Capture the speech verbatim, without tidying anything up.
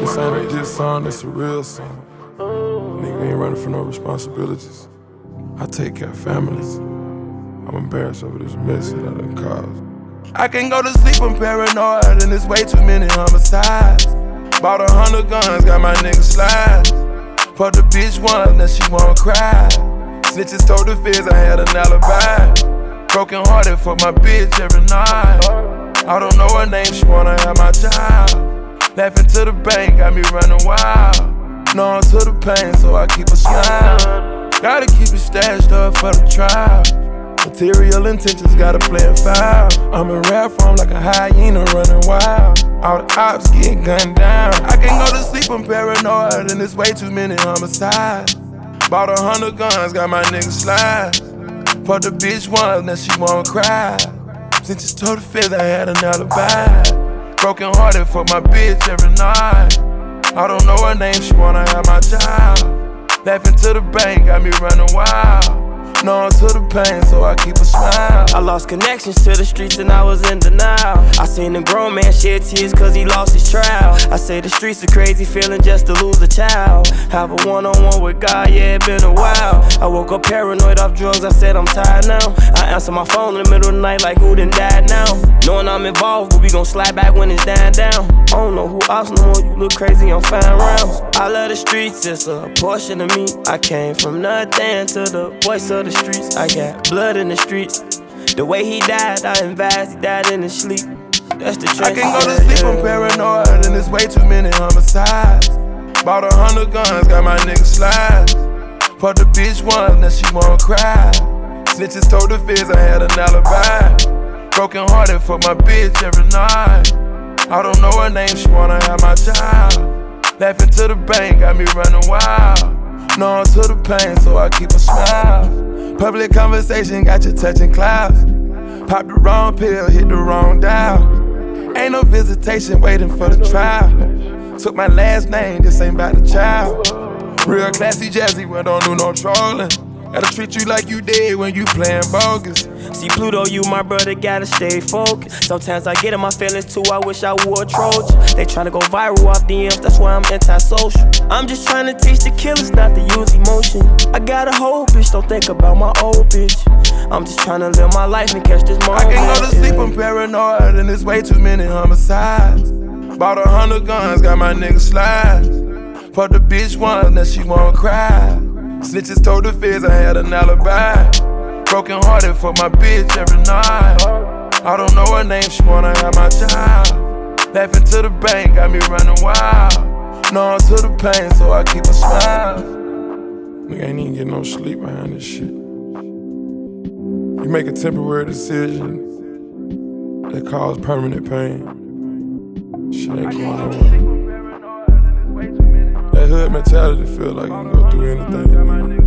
This ain't a diss song, this a real song. Nigga ain't running for no responsibilities. I take care of families. I'm embarrassed over this mess that I done caused. I can't go to sleep, I'm paranoid, and there's way too many homicides. Bought a hundred guns, got my nigga slide. Fuck the bitch one, that she won't cry. Snitches told the feds I had an alibi. Broken hearted for my bitch every night. I don't know her name, she wanna have my child. Laughing to the bank, got me running wild. Knowing to the pain, so I keep a smile. Gotta keep it stashed up for the trial. Material intentions gotta play a foul. I'm in rap form like a hyena running wild. All the ops get gunned down. I can't go to sleep, I'm paranoid, and there's way too many homicides. Bought a hundred guns, got my nigga slide. Fuck the bitch one, that she won't cry. Since just told the feds I had an alibi. Broken hearted for my bitch every night. I don't know her name, she wanna have my child. Laughing to the bank, got me running wild. Knowing to the pain, so I keep a smile. I lost connections to the streets and I was in denial. I seen a grown man shed tears cause he lost his trial. I say the streets are crazy feeling just to lose a child. Have a one-on-one with God, yeah, it been a while. I woke up paranoid off drugs, I said I'm tired now. I answer my phone in the middle of the night like who done died now. Knowing I'm involved, but we gon' slide back when it's dying down. I don't know who else no more, you look crazy on fine rounds. I love the streets, it's a portion of me. I came from nothing to the voice of the streets. I got blood in the streets. The way he died, I advised he died in his sleep. That's the truth. I can't go to sleep, I'm paranoid, and there's way too many homicides. Bought a hundred guns, got my nigga slide. Fuck the bitch one, that she won't cry. Snitches told the feds I had an alibi. Broken hearted for my bitch every night. I don't know her name, she wanna have my child. Laughing to the bank, got me running wild. Knowing to the pain, so I keep a smile. Public conversation got you touching clouds. Pop the wrong pill, hit the wrong dial. Ain't no visitation waiting for the trial. Took my last name, this ain't about the child. Real classy jazzy, we don't do no trolling. Gotta treat you like you dead when you playing bogus. See Pluto, you my brother, gotta stay focused. Sometimes I get in my feelings too, I wish I wore a Trojan. They tryna go viral off D Ms, that's why I'm antisocial. I'm just tryna teach the killers not to use emotion. I got a whole bitch, don't think about my old bitch. I'm just tryna live my life and catch this moment. I can't go to sleep, I'm paranoid, and there's way too many homicides. Bought a hundred guns, got my nigga slide. Fuck the bitch one, that she won't cry. Snitches told the feds I had an alibi. Broken hearted for my bitch every night. I don't know her name, she wanna have my child. Laughing to the bank, got me running wild. Knowing to the pain, so I keep a smile. Nigga ain't even getting no sleep behind this shit. You make a temporary decision that cause permanent pain. Shit ain't going nowhere. That hood mentality feel like you can go through anything.